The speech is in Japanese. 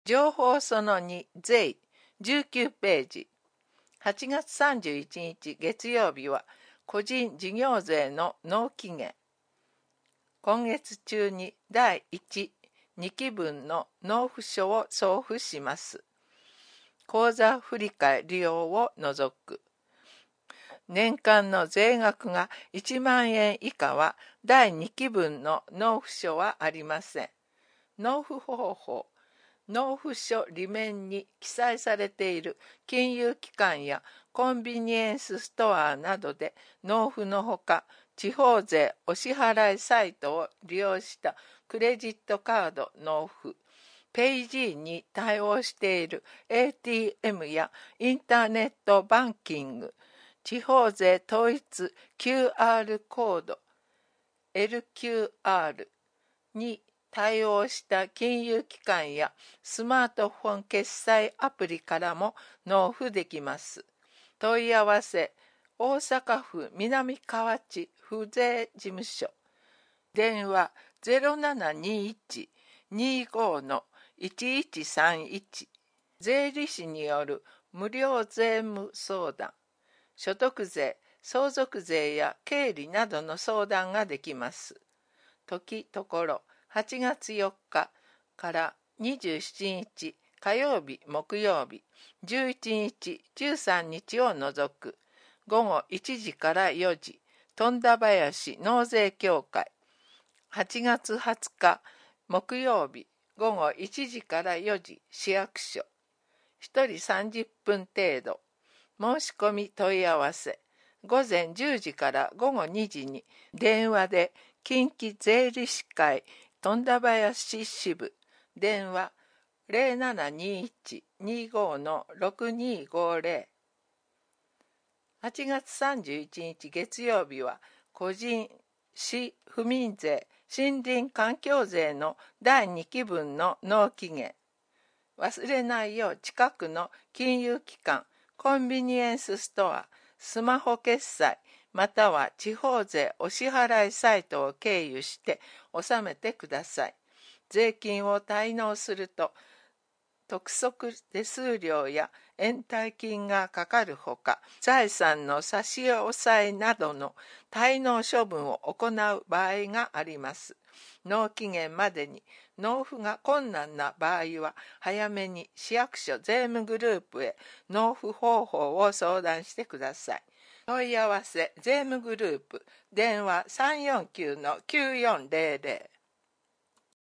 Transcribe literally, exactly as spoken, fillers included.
情報そのに、税、じゅうきゅうページ。はちがつさんじゅういちにち月曜日は、個人事業税の納期限。今月中にだいいち、にき分の納付書を送付します。口座振替利用を除く。年間の税額がいちまんえん以下はだいにき分の納付書はありません。納付方法。納付書裏面に記載されている金融機関やコンビニエンスストアなどで納付のほか、地方税お支払いサイトを利用したクレジットカード納付、ペイジー に対応している エーティーエム やインターネットバンキング、地方税統一 キューアール コード エルキューアール に対応した金融機関やスマートフォン決済アプリからも納付できます。問い合わせ、大阪府南河内府税事務所。電話 ゼロななにいち にご いちいちさんいち。税理士による無料税務相談。所得税、相続税や経理などの相談ができます。時ところはちがつよっかからにじゅうしちにち火曜日木曜日、じゅういちにちじゅうさんにちを除くごごいちじからよじ、富田林納税協会。はちがつはつか木曜日ごごいちじからよじ、市役所。ひとりさんじゅっぷん程度。申し込み問い合わせ。ごぜんじゅうじからごごにじに電話で近畿税理士会富田林支部。電話 ゼロななにいち にご ろくにごゼロ。はちがつさんじゅういちにち月曜日は個人、市、府民税、森林環境税のだいにき分の納期限。忘れないよう近くの金融機関、コンビニエンスストア、スマホ決済、または地方税お支払いサイトを経由して納めてください。税金を滞納すると、督促手数料や延滞金がかかるほか、財産の差し押さえなどの滞納処分を行う場合があります。納期限までに納付が困難な場合は、早めに市役所税務グループへ納付方法を相談してください。問い合わせ税務グループ、電話 さんよんきゅう きゅうよんゼロゼロ。